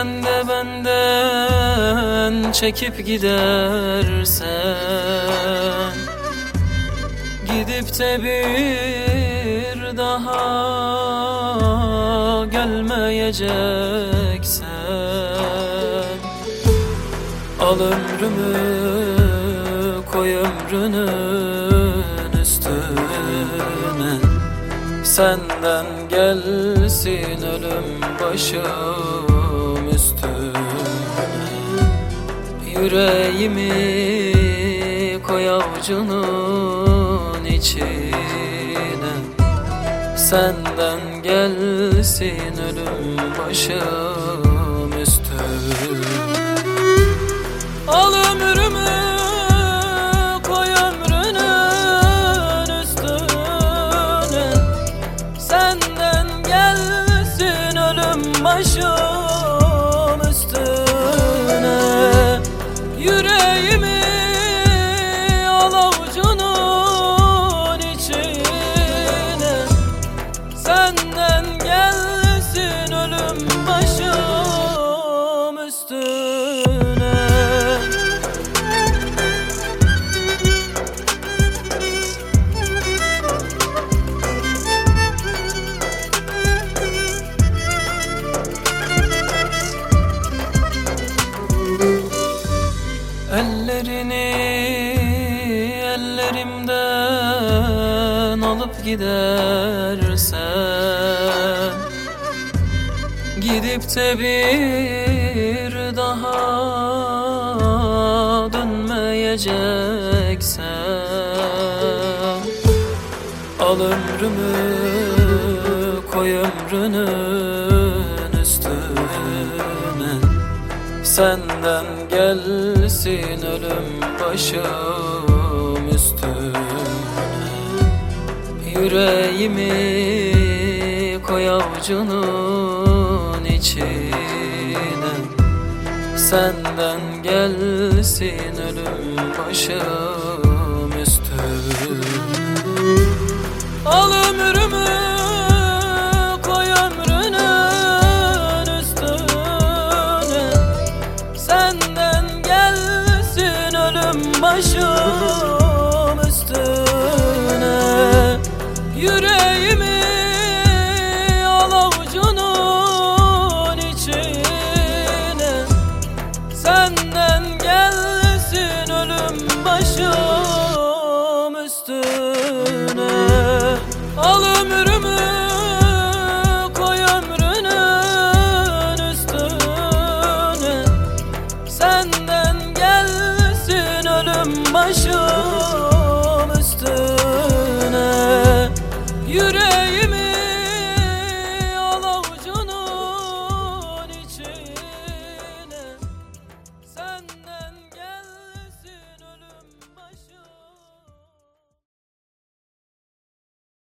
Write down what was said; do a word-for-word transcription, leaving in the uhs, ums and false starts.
Sen de benden çekip gidersen, gidip de bir daha gelmeyeceksen, al ömrümü koy ömrünün üstüne. Senden gelsin ölüm başım üstüne. Yüreğimi koy avucunun içine. Senden gelsin ölüm başım üstüne. Al ömrümü koy ömrünün üstüne. Senden gelsin ölüm başım üstüne. Yüreğimi al avucunun içine. Senden gelsin ölüm başım üstüne. Ellerini ellerimden alıp gidersen, gidip de bir daha dönmeyeceksen, al ömrümü koy ömrünün üstüne. Senden gelsin ölüm başım üstüne. Yüreğimi koy avucunun içine. Senden gelsin ölüm başım üstüne. Al ömrümü koy ömrünün üstüne. Senden gelsin ölüm başım üstüne. Yüreğimi al avucunun içine. Senden gelsin ölüm başım üstüne. Al ömrümü koy ömrünün üstüne. Senden gelsin ölüm başım üstüne. Yüreğimi